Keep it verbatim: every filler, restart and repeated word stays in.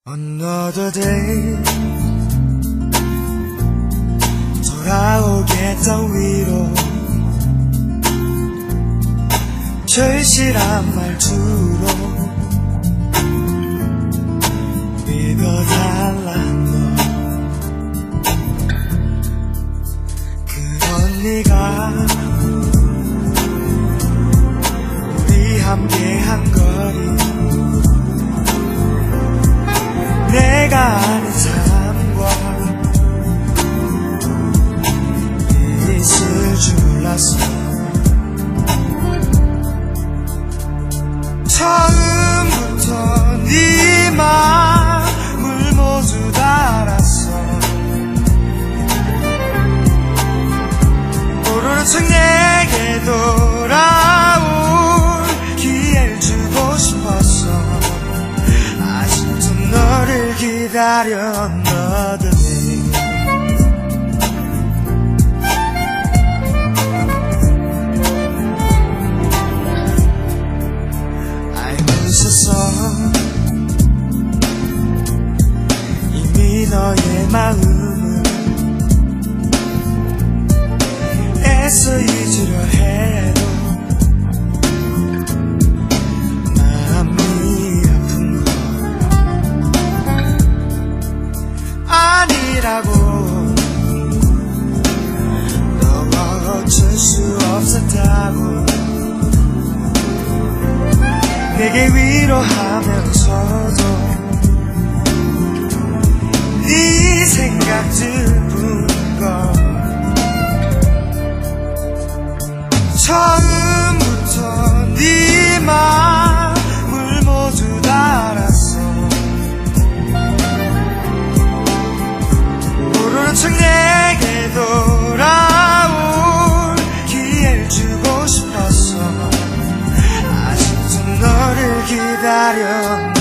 Another day 돌아오겠던 위로 절실한 말투로 믿어달라 너. 그런 네가 우리 함께한 거리 내가 아는 삶과 있을 줄 알았어. 처음부터 네 마음을 모두 다 알았어. 모르는 척 내게 돌아올 기회를 주고 싶었어. 아직도 너를 기다려 another day. 알고 있었어 이미 너의 마음을 애써 잊으려 해도 아니라고. 너와 어쩔 수 없었다고 내게 위로하면서도 네 생각들뿐인걸. 처음부터 네 마음을 모두 다 알았어. 모르는 척 내게 돌아올 기회를 주고 싶었어. 아직도 너를 기다려